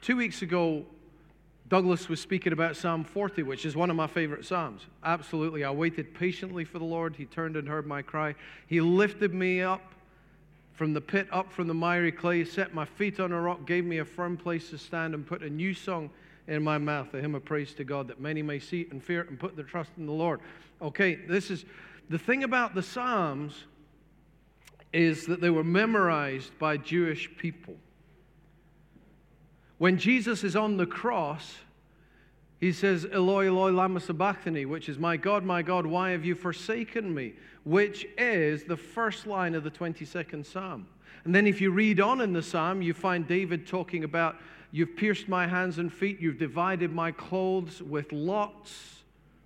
2 weeks ago, Douglas was speaking about Psalm 40, which is one of my favorite Psalms. Absolutely. I waited patiently for the Lord. He turned and heard my cry. He lifted me up from the pit, up from the miry clay, set my feet on a rock, gave me a firm place to stand, and put a new song in my mouth, a hymn of praise to God, that many may see it and fear it and put their trust in the Lord. Okay, this is the thing about the Psalms, is that they were memorized by Jewish people. When Jesus is on the cross, he says, Eloi, Eloi, lama sabachthani, which is, my God, why have you forsaken me? Which is the first line of the 22nd Psalm. And then if you read on in the Psalm, you find David talking about, you've pierced my hands and feet, you've divided my clothes with lots.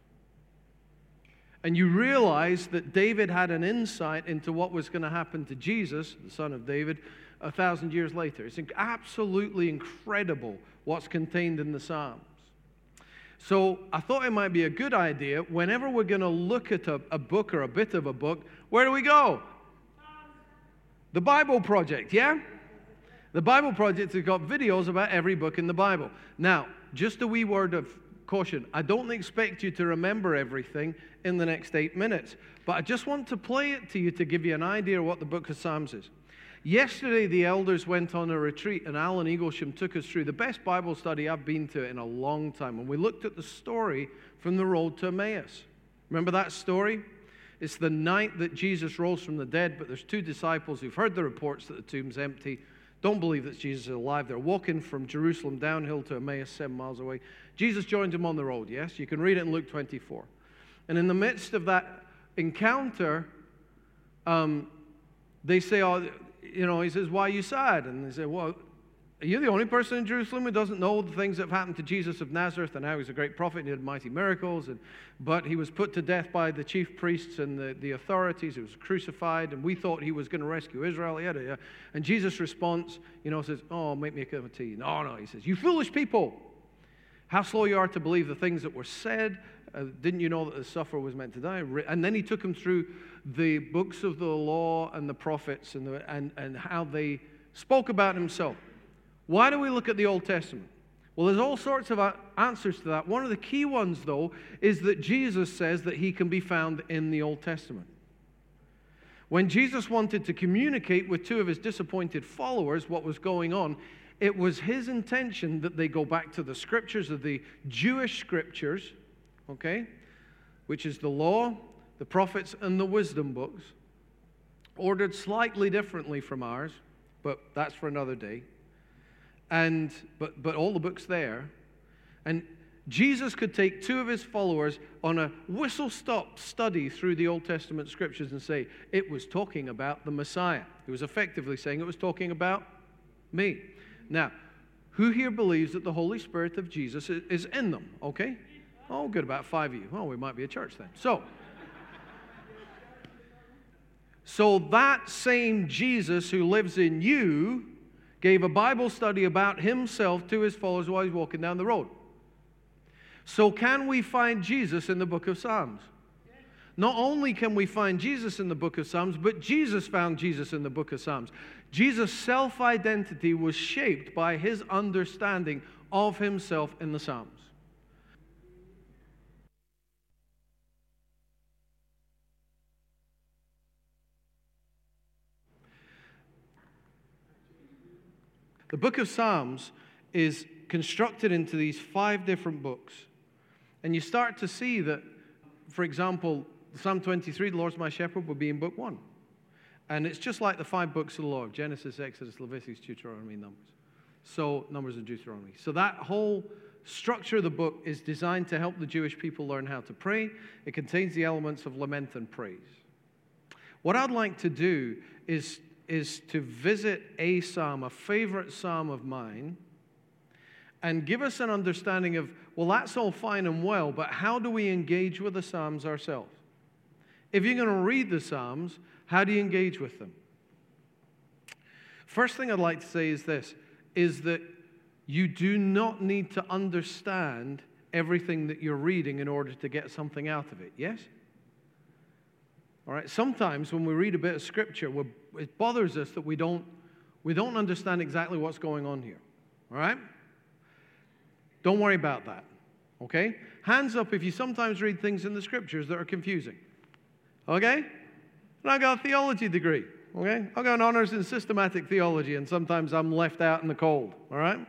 And you realize that David had an insight into what was going to happen to Jesus, the son of David, 1,000 years later. It's absolutely incredible what's contained in the Psalms. So I thought it might be a good idea, whenever we're going to look at a book or a bit of a book, where do we go? The Bible Project, yeah? The Bible Project has got videos about every book in the Bible. Now, just a wee word of caution. I don't expect you to remember everything in the next 8 minutes, but I just want to play it to you to give you an idea of what the book of Psalms is. Yesterday, the elders went on a retreat, and Alan Eaglesham took us through the best Bible study I've been to in a long time. And we looked at the story from the road to Emmaus. Remember that story? It's the night that Jesus rose from the dead, but there's two disciples who've heard the reports that the tomb's empty, don't believe that Jesus is alive. They're walking from Jerusalem downhill to Emmaus, 7 miles away. Jesus joined them on the road, yes? You can read it in Luke 24. And in the midst of that encounter, they say, he says, why are you sad? And they say, well, are you the only person in Jerusalem who doesn't know the things that have happened to Jesus of Nazareth and how he's a great prophet and he did mighty miracles? But he was put to death by the chief priests and the authorities. He was crucified, and we thought he was going to rescue Israel. Yeah. And Jesus' response, says, oh, make me a cup of tea. No, he says, you foolish people, how slow you are to believe the things that were said. Didn't you know that the sufferer was meant to die? And then he took him through the books of the law and the prophets and how they spoke about himself. Why do we look at the Old Testament? Well, there's all sorts of answers to that. One of the key ones, though, is that Jesus says that he can be found in the Old Testament. When Jesus wanted to communicate with two of his disappointed followers what was going on, it was his intention that they go back to the scriptures of the Jewish scriptures, okay, which is the law, the prophets, and the wisdom books, ordered slightly differently from ours, but that's for another day. But all the books there. And Jesus could take two of his followers on a whistle-stop study through the Old Testament scriptures and say, it was talking about the Messiah. He was effectively saying it was talking about me. Now, who here believes that the Holy Spirit of Jesus is in them? Okay? Oh, good, about 5 of you. Oh, we might be a church then. So that same Jesus who lives in you gave a Bible study about himself to his followers while he's walking down the road. So can we find Jesus in the book of Psalms? Not only can we find Jesus in the book of Psalms, but Jesus found Jesus in the book of Psalms. Jesus' self-identity was shaped by his understanding of himself in the Psalms. The book of Psalms is constructed into these 5 different books. And you start to see that, for example, Psalm 23, the Lord's my shepherd, will be in book 1. And it's just like the 5 books of the law, Genesis, Exodus, Leviticus, Deuteronomy, Numbers. So, Numbers and Deuteronomy. So that whole structure of the book is designed to help the Jewish people learn how to pray. It contains the elements of lament and praise. What I'd like to do is to visit a psalm, a favorite psalm of mine, and give us an understanding of, well, that's all fine and well, but how do we engage with the psalms ourselves? If you're going to read the psalms, how do you engage with them? First thing I'd like to say is this, is that you do not need to understand everything that you're reading in order to get something out of it, yes? All right, sometimes when we read a bit of Scripture, it bothers us that we don't understand exactly what's going on here. All right? Don't worry about that. Okay? Hands up if you sometimes read things in the scriptures that are confusing. Okay? And I got a theology degree. Okay? I got an honors in systematic theology, and sometimes I'm left out in the cold. All right?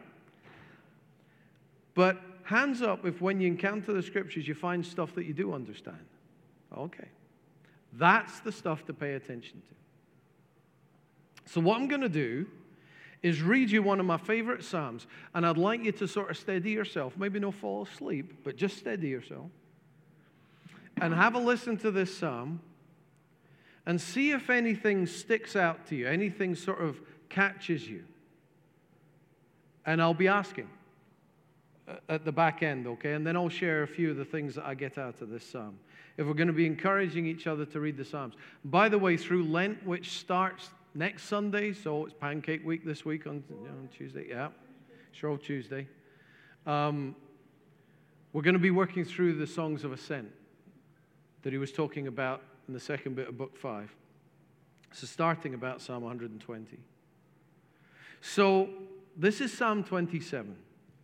But hands up if when you encounter the scriptures you find stuff that you do understand. Okay. That's the stuff to pay attention to. So what I'm going to do is read you one of my favorite Psalms, and I'd like you to sort of steady yourself, maybe not fall asleep, but just steady yourself, and have a listen to this Psalm, and see if anything sticks out to you, anything sort of catches you. And I'll be asking at the back end, okay? And then I'll share a few of the things that I get out of this Psalm. If we're going to be encouraging each other to read the Psalms. By the way, through Lent, which starts next Sunday, so it's Pancake Week this week on Tuesday, yeah, Shrove Tuesday. We're going to be working through the Songs of Ascent that he was talking about in the second bit of Book 5. So starting about Psalm 120. So this is Psalm 27.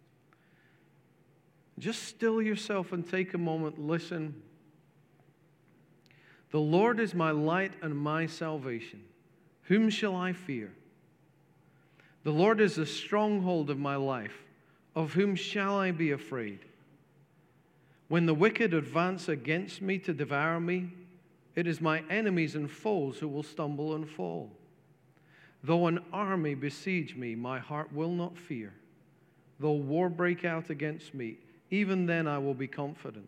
Just still yourself and take a moment, listen. The Lord is my light and my salvation. Whom shall I fear? The Lord is the stronghold of my life. Of whom shall I be afraid? When the wicked advance against me to devour me, it is my enemies and foes who will stumble and fall. Though an army besiege me, my heart will not fear. Though war break out against me, even then I will be confident.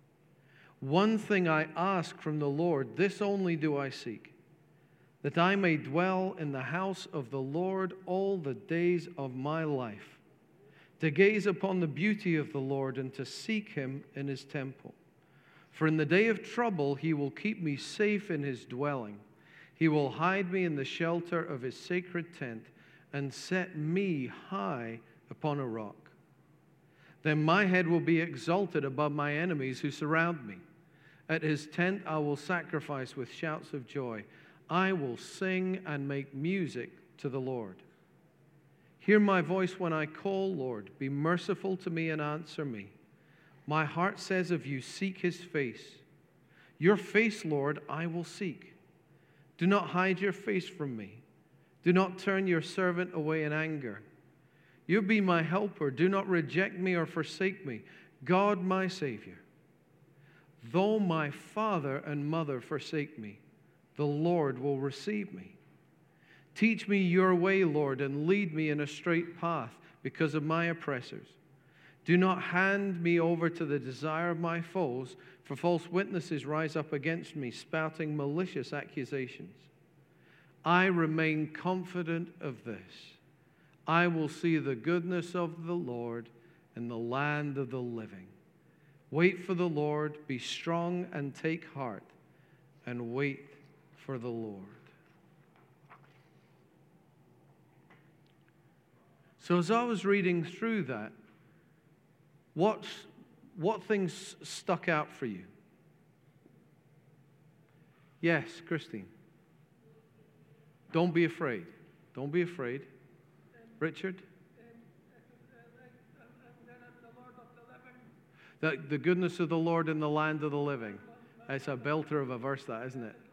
One thing I ask from the Lord, this only do I seek, that I may dwell in the house of the Lord all the days of my life, to gaze upon the beauty of the Lord and to seek him in his temple. For in the day of trouble he will keep me safe in his dwelling. He will hide me in the shelter of his sacred tent and set me high upon a rock. Then my head will be exalted above my enemies who surround me. At his tent I will sacrifice with shouts of joy. I will sing and make music to the Lord. Hear my voice when I call, Lord. Be merciful to me and answer me. My heart says of you, seek his face. Your face, Lord, I will seek. Do not hide your face from me. Do not turn your servant away in anger. You be my helper. Do not reject me or forsake me, God my Savior. Though my father and mother forsake me, the Lord will receive me. Teach me your way, Lord, and lead me in a straight path because of my oppressors. Do not hand me over to the desire of my foes, for false witnesses rise up against me, spouting malicious accusations. I remain confident of this. I will see the goodness of the Lord in the land of the living. Wait for the Lord, be strong and take heart, and wait for the Lord. So as I was reading through that, what things stuck out for you? Yes, Christine. Don't be afraid. Don't be afraid. Richard? The goodness of the Lord in the land of the living. It's a belter of a verse, that, isn't it?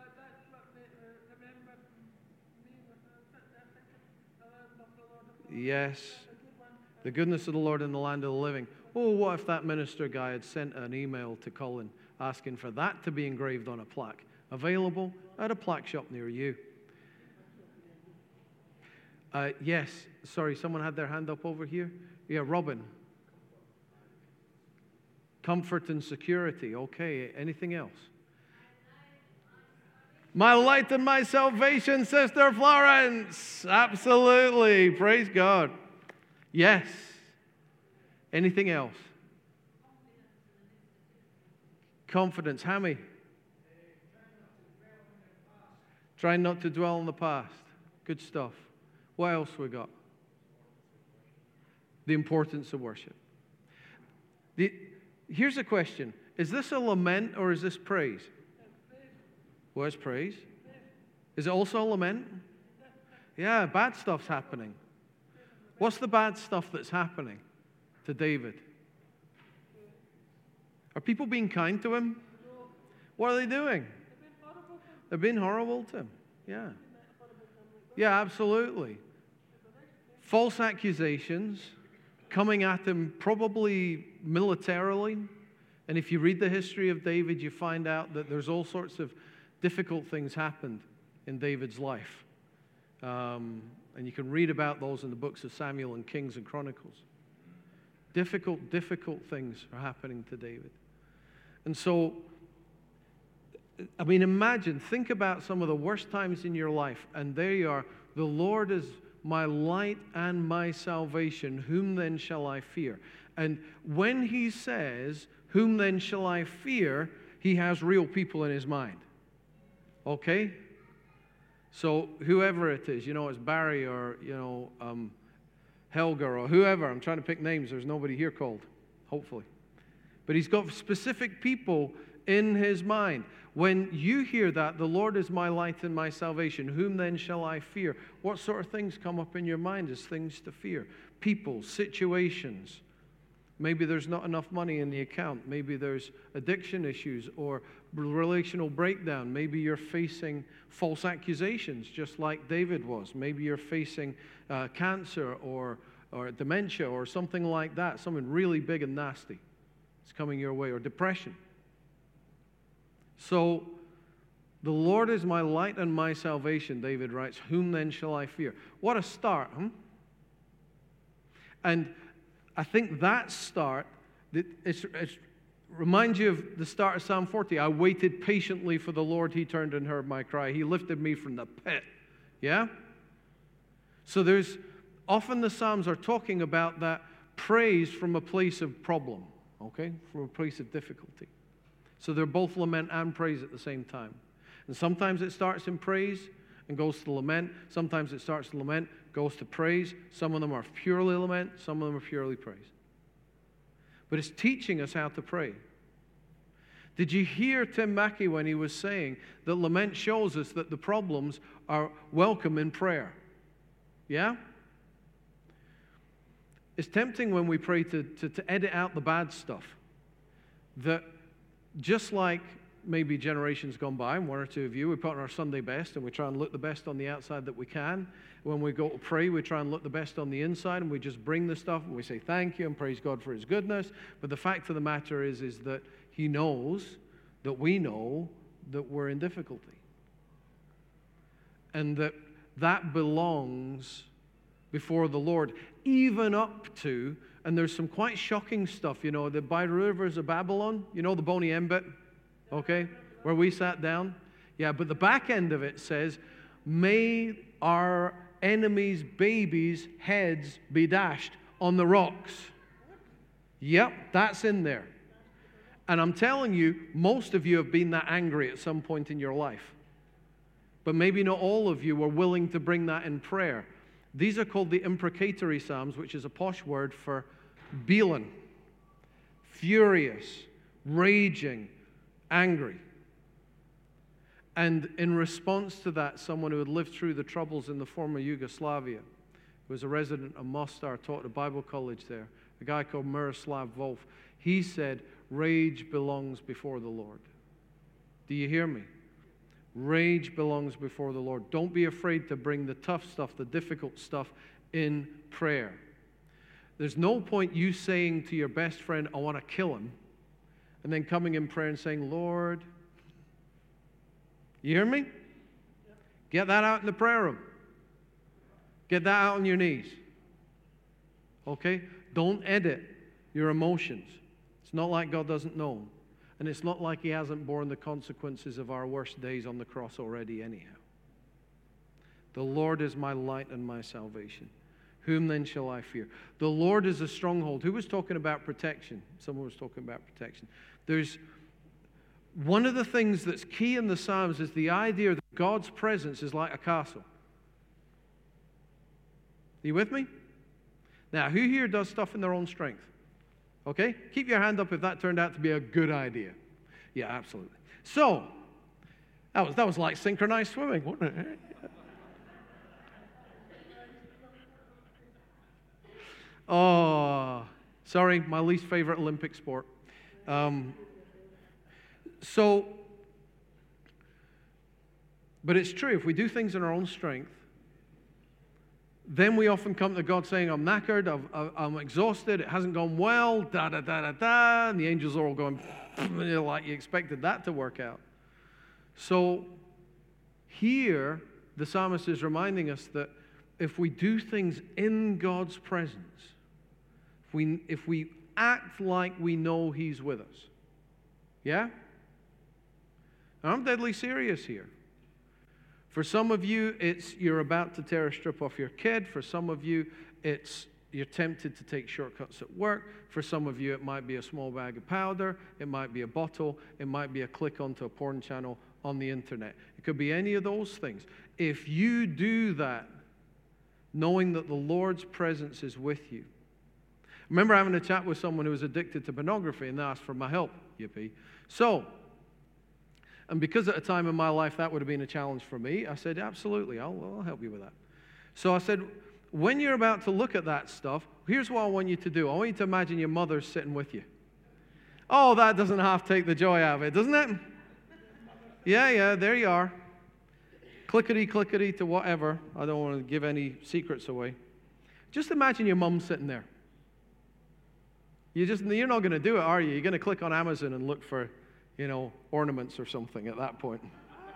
Yes. The goodness of the Lord in the land of the living. Oh, what if that minister guy had sent an email to Colin asking for that to be engraved on a plaque? Available at a plaque shop near you. Yes. Sorry, someone had their hand up over here? Yeah, Robin. Comfort and security. Okay. Anything else? My light and my salvation, Sister Florence. Absolutely. Praise God. Yes. Anything else? Confidence. Hammy. Try not to dwell on the past. Good stuff. What else we got? The importance of worship. Here's a question. Is this a lament or is this praise? Well, it's praise. Is it also a lament? Yeah, bad stuff's happening. What's the bad stuff that's happening? to David? Are people being kind to him? What are they doing? They've been horrible to him. Yeah. Yeah, absolutely. False accusations coming at him probably militarily. And if you read the history of David, you find out that there's all sorts of difficult things happened in David's life. And you can read about those in the books of Samuel and Kings and Chronicles. Difficult things are happening to David. And so, I mean, think about some of the worst times in your life, and there you are. The Lord is my light and my salvation. Whom then shall I fear? And when he says, whom then shall I fear, he has real people in his mind. Okay? So whoever it is, it's Barry or, Helga or whoever. I'm trying to pick names. There's nobody here called, hopefully. But he's got specific people in his mind. When you hear that, the Lord is my light and my salvation, whom then shall I fear? What sort of things come up in your mind as things to fear? People, situations. Maybe there's not enough money in the account. Maybe there's addiction issues or relational breakdown. Maybe you're facing false accusations, just like David was. Maybe you're facing cancer or dementia or something like that, something really big and nasty is coming your way, or depression. So, the Lord is my light and my salvation, David writes. Whom then shall I fear? What a start, huh? And I think that start, it reminds you of the start of Psalm 40. I waited patiently for the Lord. He turned and heard my cry. He lifted me from the pit. Yeah? So there's, often the Psalms are talking about that praise from a place of problem, okay? From a place of difficulty. So they're both lament and praise at the same time. And sometimes it starts in praise and goes to lament. Sometimes it starts to lament, goes to praise. Some of them are purely lament. Some of them are purely praise. But it's teaching us how to pray. Did you hear Tim Mackey when he was saying that lament shows us that the problems are welcome in prayer? Yeah? It's tempting when we pray to edit out the bad stuff. That just like maybe generations gone by, one or two of you, we put on our Sunday best and we try and look the best on the outside that we can. When we go to pray, we try and look the best on the inside, and we just bring the stuff and we say thank you and praise God for his goodness. But the fact of the matter is that he knows that we know that we're in difficulty. And that belongs before the Lord, even up to, and there's some quite shocking stuff, the by the rivers of Babylon, the Boney M bit, okay, where we sat down. Yeah, but the back end of it says, may our enemies' babies' heads be dashed on the rocks. Yep, that's in there. And I'm telling you, most of you have been that angry at some point in your life. But maybe not all of you were willing to bring that in prayer. These are called the imprecatory psalms, which is a posh word for Belen, furious, raging, angry. And in response to that, someone who had lived through the troubles in the former Yugoslavia, who was a resident of Mostar, taught at a Bible college there, a guy called Miroslav Volf, he said, rage belongs before the Lord. Do you hear me? Rage belongs before the Lord. Don't be afraid to bring the tough stuff, the difficult stuff in prayer. There's no point you saying to your best friend, I want to kill him, and then coming in prayer and saying, Lord, you hear me? Get that out in the prayer room. Get that out on your knees. Okay? Don't edit your emotions. It's not like God doesn't know. And it's not like he hasn't borne the consequences of our worst days on the cross already anyhow. The Lord is my light and my salvation. Whom then shall I fear? The Lord is a stronghold. Who was talking about protection? Someone was talking about protection. There's one of the things that's key in the Psalms is the idea that God's presence is like a castle. Are you with me? Now, who here does stuff in their own strength? Okay? Keep your hand up if that turned out to be a good idea. Yeah, absolutely. So, that was like synchronized swimming, wasn't it? Oh, Sorry, my least favorite Olympic sport. But it's true. If we do things in our own strength, then we often come to God saying, I'm knackered, I'm exhausted, it hasn't gone well, da-da-da-da-da, and the angels are all going, like you expected that to work out. So here, the psalmist is reminding us that if we do things in God's presence, if we act like we know He's with us, yeah? And I'm deadly serious here. For some of you, it's you're about to tear a strip off your kid. For some of you, it's you're tempted to take shortcuts at work. For some of you, it might be a small bag of powder. It might be a bottle. It might be a click onto a porn channel on the internet. It could be any of those things. If you do that, knowing that the Lord's presence is with you. I remember having a chat with someone who was addicted to pornography, and they asked for my help. Yippee. And because at a time in my life that would have been a challenge for me, I said, absolutely, I'll help you with that. So I said, when you're about to look at that stuff, here's what I want you to do. I want you to imagine your mother sitting with you. Oh, that doesn't half take the joy out of it, doesn't it? Yeah, there you are. Clickety to whatever. I don't want to give any secrets away. Just imagine your mum sitting there. You're not going to do it, are you? You're going to click on Amazon and look for, ornaments or something at that point.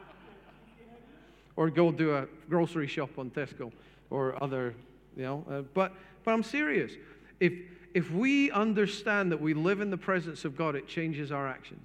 Or go do a grocery shop on Tesco or other, But I'm serious. If we understand that we live in the presence of God, it changes our actions.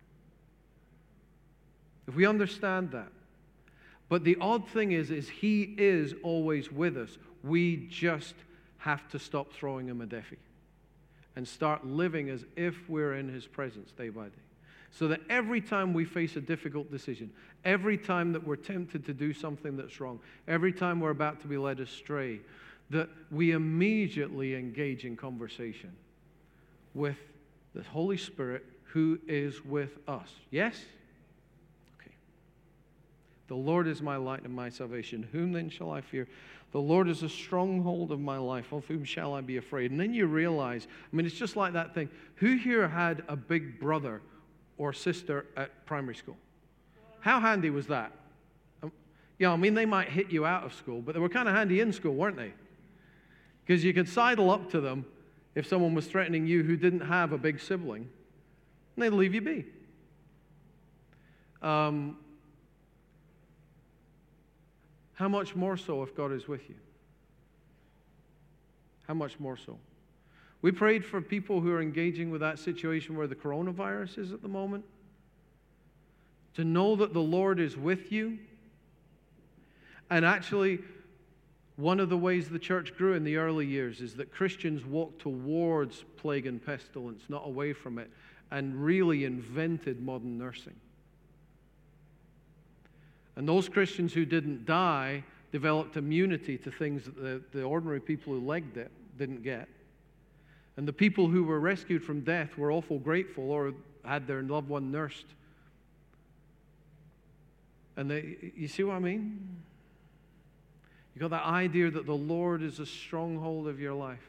If we understand that. But the odd thing is He is always with us. We just have to stop throwing Him a deafie and start living as if we're in His presence day by day. So that every time we face a difficult decision, every time that we're tempted to do something that's wrong, every time we're about to be led astray, that we immediately engage in conversation with the Holy Spirit who is with us. Yes? Okay. The Lord is my light and my salvation. Whom then shall I fear? The Lord is a stronghold of my life. Of whom shall I be afraid? And then you realize, it's just like that thing. Who here had a big brother or sister at primary school? How handy was that? They might hit you out of school, but they were kind of handy in school, weren't they? Because you could sidle up to them if someone was threatening you who didn't have a big sibling, and they'd leave you be. How much more so if God is with you? How much more so? We prayed for people who are engaging with that situation where the coronavirus is at the moment. To know that the Lord is with you. And actually, one of the ways the church grew in the early years is that Christians walked towards plague and pestilence, not away from it, and really invented modern nursing. And those Christians who didn't die developed immunity to things that the ordinary people who legged it didn't get. And the people who were rescued from death were awful grateful or had their loved one nursed. And you see what I mean? You got that idea that the Lord is a stronghold of your life.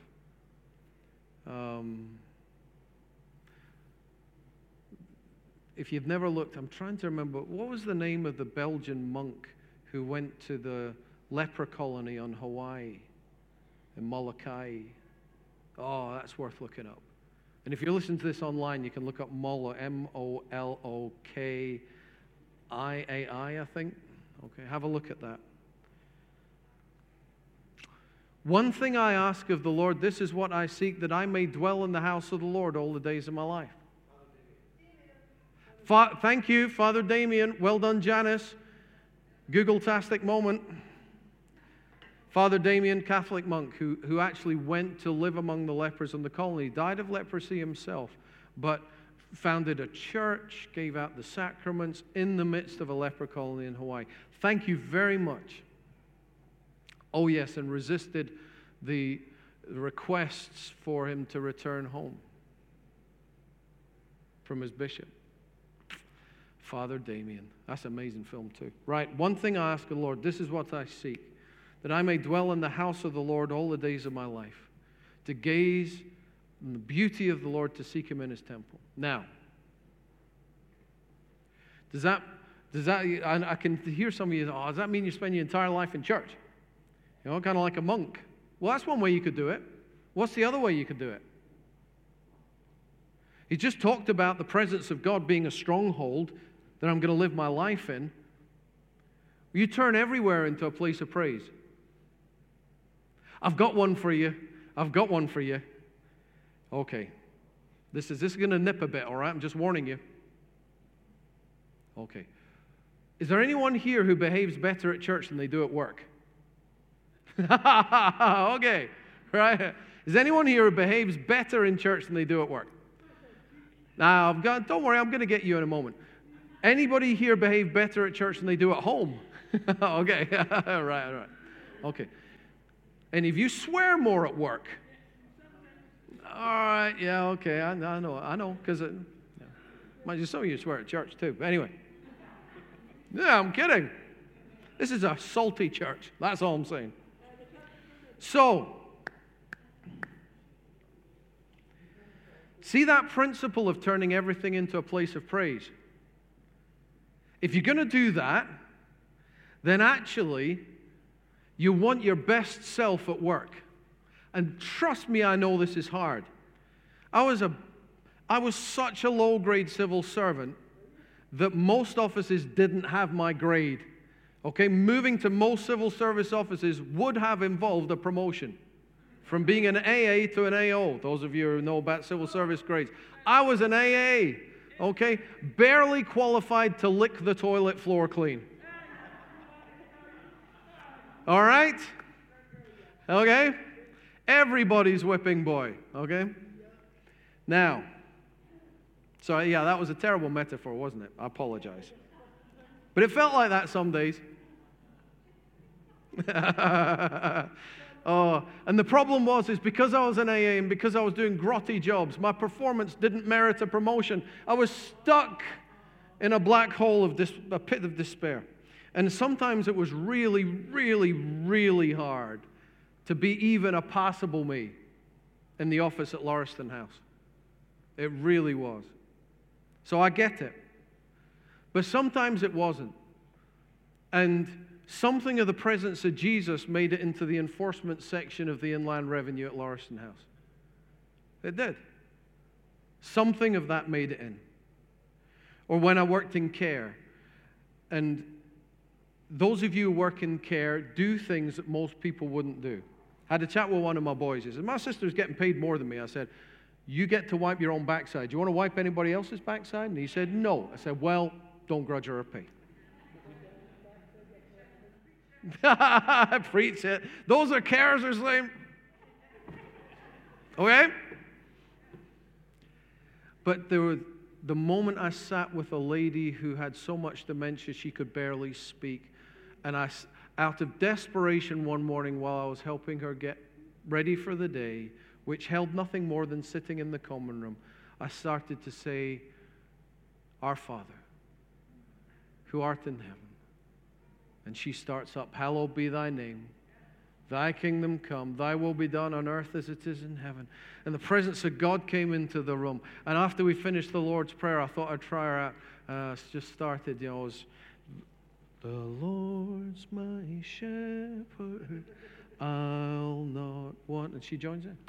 If you've never looked, I'm trying to remember, what was the name of the Belgian monk who went to the leper colony on Hawaii, in Molokai? Oh, that's worth looking up. And if you're listening to this online, you can look up Molo, Molokii, I think. Okay, have a look at that. One thing I ask of the Lord, this is what I seek, that I may dwell in the house of the Lord all the days of my life. Thank you, Father Damien. Well done, Janice. Google-tastic moment. Father Damien, Catholic monk, who actually went to live among the lepers in the colony, died of leprosy himself, but founded a church, gave out the sacraments in the midst of a leper colony in Hawaii. Thank you very much. Oh, yes, and resisted the requests for him to return home from his bishop. Father Damien. That's an amazing film, too. Right, one thing I ask the Lord, this is what I seek, that I may dwell in the house of the Lord all the days of my life, to gaze and the beauty of the Lord to seek him in his temple. Now, does that, I can hear some of you, does that mean you spend your entire life in church? You know, kind of like a monk. Well, that's one way you could do it. What's the other way you could do it? He just talked about the presence of God being a stronghold that I'm going to live my life in. You turn everywhere into a place of praise. I've got one for you. I've got one for you. Okay. This is going to nip a bit, all right? I'm just warning you. Okay. Is there anyone here who behaves better at church than they do at work? Okay. Right? Is anyone here who behaves better in church than they do at work? Now, don't worry, I'm going to get you in a moment. Anybody here behave better at church than they do at home? Okay. Right. Okay. And if you swear more at work? All right, yeah, okay, I know, because some of you swear at church too. But anyway, yeah, I'm kidding. This is a salty church. That's all I'm saying. So, see that principle of turning everything into a place of praise? If you're going to do that, then actually you want your best self at work. And trust me, I know this is hard. I was such a low-grade civil servant that most offices didn't have my grade. Okay, moving to most civil service offices would have involved a promotion from being an AA to an AO. Those of you who know about civil service grades. I was an AA, okay, barely qualified to lick the toilet floor clean. All right? Okay? Everybody's whipping boy, okay? Now, so yeah, that was a terrible metaphor, wasn't it? I apologize. But it felt like that some days. And the problem is because I was an AA and because I was doing grotty jobs, my performance didn't merit a promotion. I was stuck in a black hole of a pit of despair. And sometimes it was really, really, really hard to be even a passable me in the office at Lauriston House. It really was. So I get it. But sometimes it wasn't. And something of the presence of Jesus made it into the enforcement section of the Inland Revenue at Lauriston House. It did. Something of that made it in. Or when I worked in care. And those of you who work in care do things that most people wouldn't do. I had a chat with one of my boys. He said, my sister's getting paid more than me. I said, you get to wipe your own backside. Do you want to wipe anybody else's backside? And he said, no. I said, well, don't grudge her a pay. Preach it. Those are cares or something. Okay? But the moment I sat with a lady who had so much dementia she could barely speak, and out of desperation one morning while I was helping her get ready for the day, which held nothing more than sitting in the common room, I started to say, Our Father, who art in heaven. And she starts up, hallowed be thy name. Thy kingdom come, thy will be done on earth as it is in heaven. And the presence of God came into the room. And after we finished the Lord's Prayer, I thought I'd try her out. Just started, it was, the Lord's my shepherd, I'll not want. And she joins in.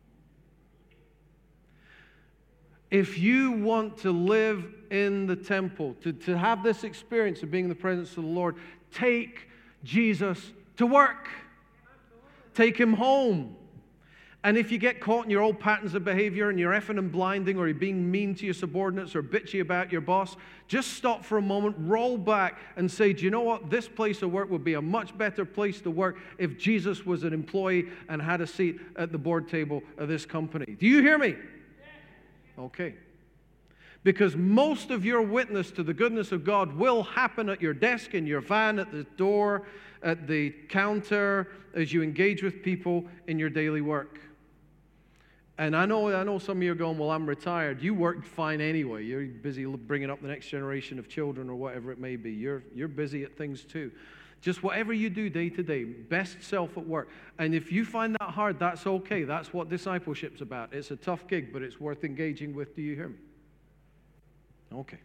If you want to live in the temple, to have this experience of being in the presence of the Lord, take Jesus to work. Take him home. And if you get caught in your old patterns of behavior and you're effing and blinding, or you're being mean to your subordinates or bitchy about your boss, just stop for a moment, roll back and say, do you know what? This place of work would be a much better place to work if Jesus was an employee and had a seat at the board table of this company. Do you hear me? Okay. Because most of your witness to the goodness of God will happen at your desk, in your van, at the door, at the counter, as you engage with people in your daily work. And I know some of you are going, well, I'm retired. You work fine anyway. You're busy bringing up the next generation of children or whatever it may be. You're busy at things too. Just whatever you do day to day, best self at work. And if you find that hard, that's okay. That's what discipleship's about. It's a tough gig, but it's worth engaging with. Do you hear me? Okay.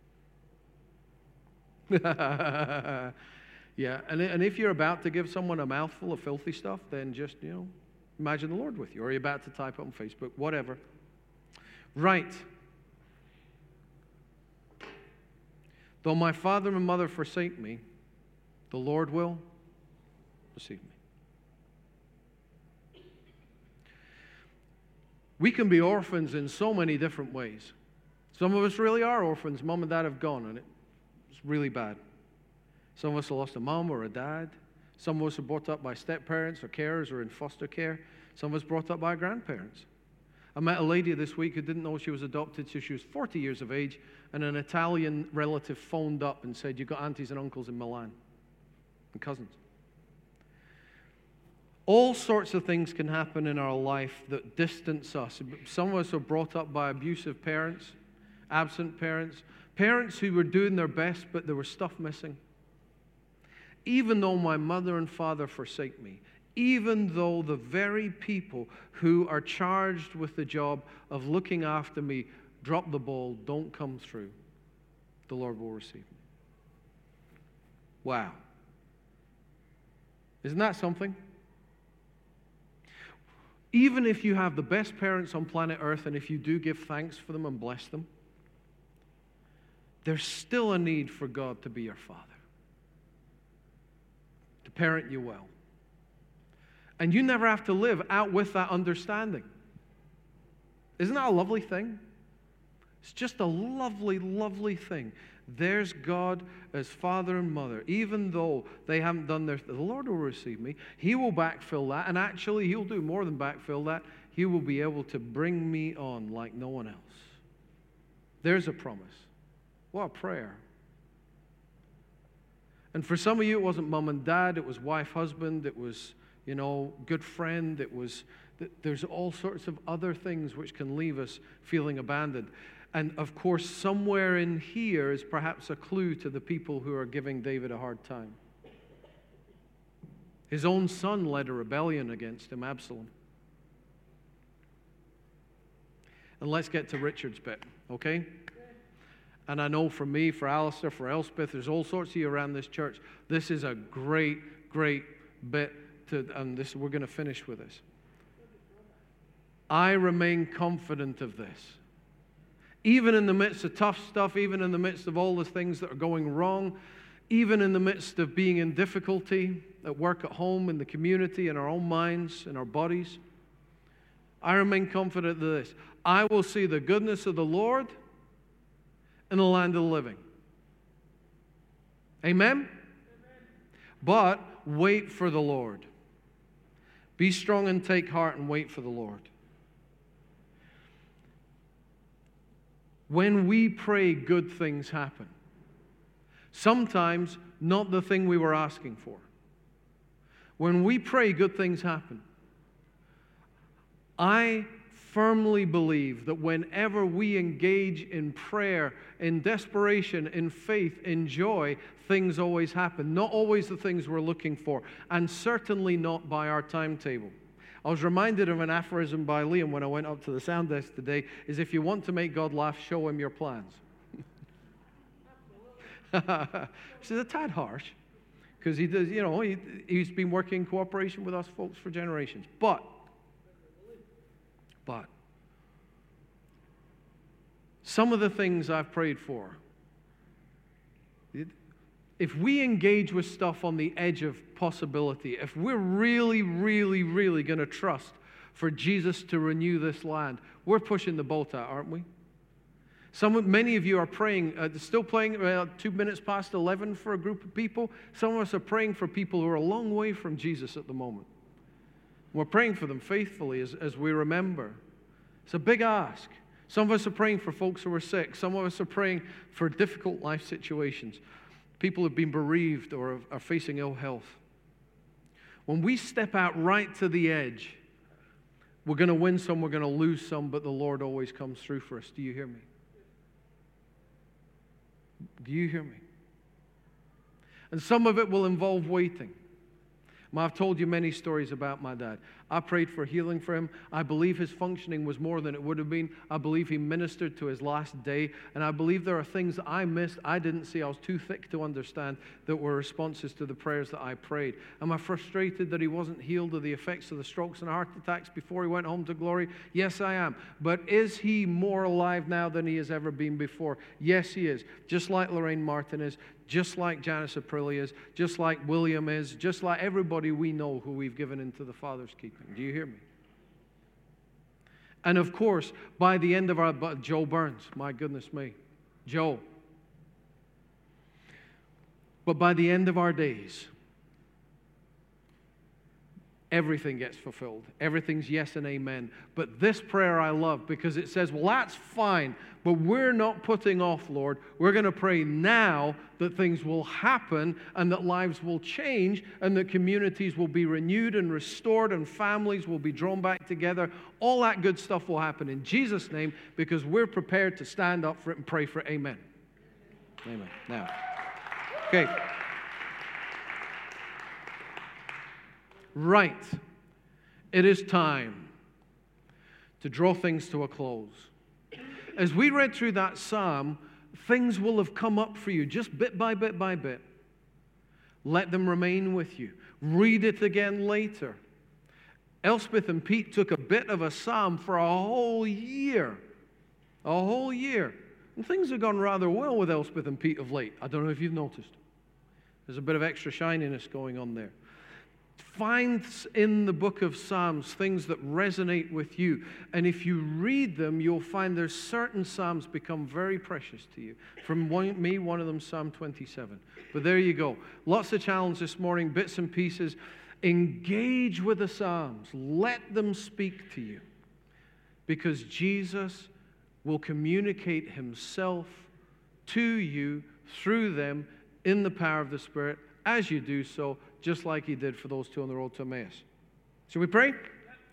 Yeah, and if you're about to give someone a mouthful of filthy stuff, then just, imagine the Lord with you. Or you're about to type on Facebook, whatever. Right. Though my father and mother forsake me, the Lord will receive me. We can be orphans in so many different ways. Some of us really are orphans. Mom and dad have gone, and it's really bad. Some of us have lost a mom or a dad. Some of us are brought up by step-parents or carers or in foster care. Some of us brought up by grandparents. I met a lady this week who didn't know she was adopted till she was 40 years of age, and an Italian relative phoned up and said, "You've got aunties and uncles in Milan and cousins." All sorts of things can happen in our life that distance us. Some of us are brought up by abusive parents, absent parents, parents who were doing their best, but there was stuff missing. Even though my mother and father forsake me, even though the very people who are charged with the job of looking after me drop the ball, don't come through, the Lord will receive me. Wow. Isn't that something? Even if you have the best parents on planet Earth, and if you do give thanks for them and bless them, there's still a need for God to be your Father, to parent you well. And you never have to live out with that understanding. Isn't that a lovely thing? It's just a lovely, lovely thing. There's God as father and mother. Even though they haven't done the Lord will receive me. He will backfill that. And actually, He'll do more than backfill that. He will be able to bring me on like no one else. There's a promise. What a prayer. And for some of you, it wasn't mom and dad. It was wife, husband. It was, good friend. It was, there's all sorts of other things which can leave us feeling abandoned. And of course, somewhere in here is perhaps a clue to the people who are giving David a hard time. His own son led a rebellion against him, Absalom. And let's get to Richard's bit, okay? And I know for me, for Alistair, for Elspeth, there's all sorts of you around this church. This is a great, great bit and we're going to finish with this. I remain confident of this. Even in the midst of tough stuff, even in the midst of all the things that are going wrong, even in the midst of being in difficulty at work, at home, in the community, in our own minds, in our bodies, I remain confident of this. I will see the goodness of the Lord in the land of the living. Amen? But wait for the Lord. Be strong and take heart and wait for the Lord. When we pray, good things happen. Sometimes not the thing we were asking for. When we pray, good things happen. I firmly believe that whenever we engage in prayer, in desperation, in faith, in joy, things always happen. Not always the things we're looking for, and certainly not by our timetable. I was reminded of an aphorism by Liam when I went up to the sound desk today, is if you want to make God laugh, show Him your plans. This is a tad harsh, because he does, he's been working in cooperation with us folks for generations. But, some of the things I've prayed for, if we engage with stuff on the edge of possibility, if we're really, really, really going to trust for Jesus to renew this land, we're pushing the boat out, aren't we? Many of you are praying, still praying 2 minutes past 11 for a group of people. Some of us are praying for people who are a long way from Jesus at the moment. We're praying for them faithfully as we remember. It's a big ask. Some of us are praying for folks who are sick. Some of us are praying for difficult life situations. People who have been bereaved or are facing ill health. When we step out right to the edge, we're going to win some, we're going to lose some, but the Lord always comes through for us. Do you hear me? Do you hear me? And some of it will involve waiting. I've told you many stories about my dad. I prayed for healing for him. I believe his functioning was more than it would have been. I believe he ministered to his last day. And I believe there are things that I missed, I didn't see, I was too thick to understand, that were responses to the prayers that I prayed. Am I frustrated that he wasn't healed of the effects of the strokes and heart attacks before he went home to glory? Yes, I am. But is he more alive now than he has ever been before? Yes, he is. Just like Lorraine Martin is, just like Janice Aprilia is, just like William is, just like everybody we know who we've given into the Father's keeping. Do you hear me? And of course, by the end of our, Joe Burns, my goodness me, Joe. But by the end of our days, everything gets fulfilled. Everything's yes and amen. But this prayer I love because it says, well, that's fine, but we're not putting off, Lord. We're going to pray now that things will happen and that lives will change and that communities will be renewed and restored and families will be drawn back together. All that good stuff will happen in Jesus' name because we're prepared to stand up for it and pray for it. Amen. Amen. Now, okay. Right. It is time to draw things to a close. As we read through that psalm, things will have come up for you just bit by bit by bit. Let them remain with you. Read it again later. Elspeth and Pete took a bit of a psalm for a whole year. A whole year. And things have gone rather well with Elspeth and Pete of late. I don't know if you've noticed. There's a bit of extra shininess going on there. Find in the book of Psalms things that resonate with you. And if you read them, you'll find there's certain Psalms become very precious to you. From me, one of them, Psalm 27. But there you go. Lots of challenge this morning, bits and pieces. Engage with the Psalms. Let them speak to you. Because Jesus will communicate himself to you through them in the power of the Spirit as you do so, just like he did for those two on the road to Emmaus. Shall we pray?